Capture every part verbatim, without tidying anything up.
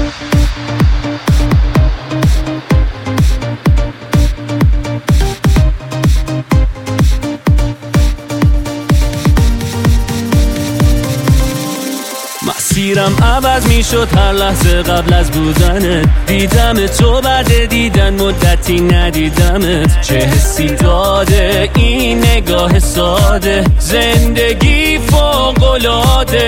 مسیرم عوض میشد هر لحظه قبل از بودنت. دیدم تو بعد دیدن مدتی ندیدمت. چه حسی داده این نگاه ساده، زندگی فوق‌العاده.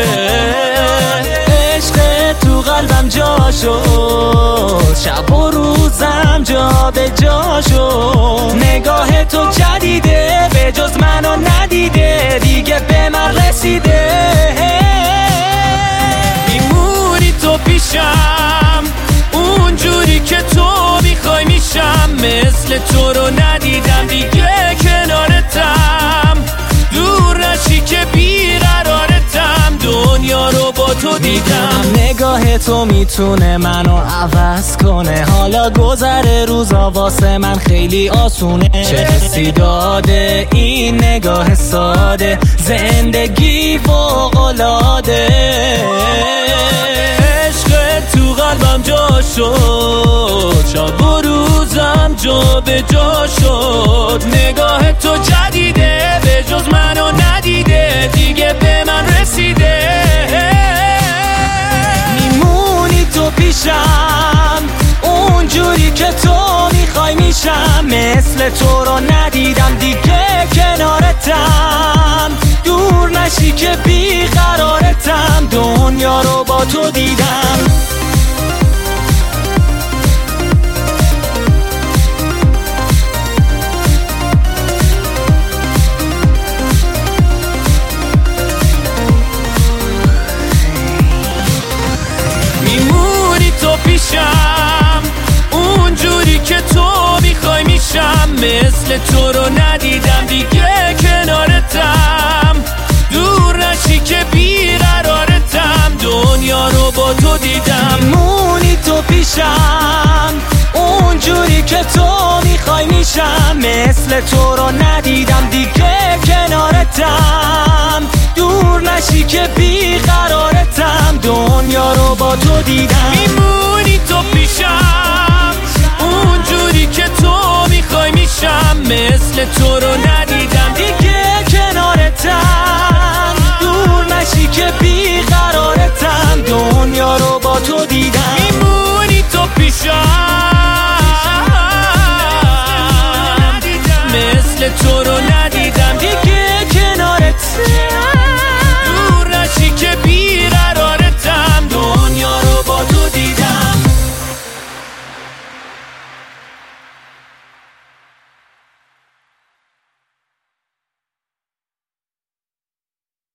عشق تو قلبم جا شد، شب و روزم جا به جا شد. نگاه تو جدیده، به جز منو ندیده، دیگه به من رسیده. تو پیشم اونجوری که تو میخوای میشم، مثل تو رو ندیدم دیگه کنارتم. دور نشی که بیقرارتم، دنیا رو با تو دیدم. نگاه تو میتونه منو عوض کنه، حالا گذر روزا واسه من خیلی آسونه. چه حسی داده این نگاه ساده، زندگی فوق‌العاده. تو قلبم جا شد، شب و روزم جا به جا شد. نگاه تو جدیده، به جز منو ندیده، دیگه به من رسیده. میمونی تو پیشم اونجوری که تو میخوای میشم، مثل تو رو ندیدم دیگه کنارتم. دور نشی که بیقرارتم، دنیا رو با تو دیدم. میمونی تو پیشم اونجوری که تو میخوای میشم، مثل تو رو ندیدم دیگه کنارتم. دور نشی که بیقرارتم، دنیا رو با تو دیدم. میمونی تو پیشم اونجوری که تو میخوای میشم، مثل تو رو ندیدم دیگه کنارتم. دور نشی که بیقرارتم، دنیا رو با تو دیدم. میمونی تو پیشم اونجوری که تو میخوای میشم، مثل تو رو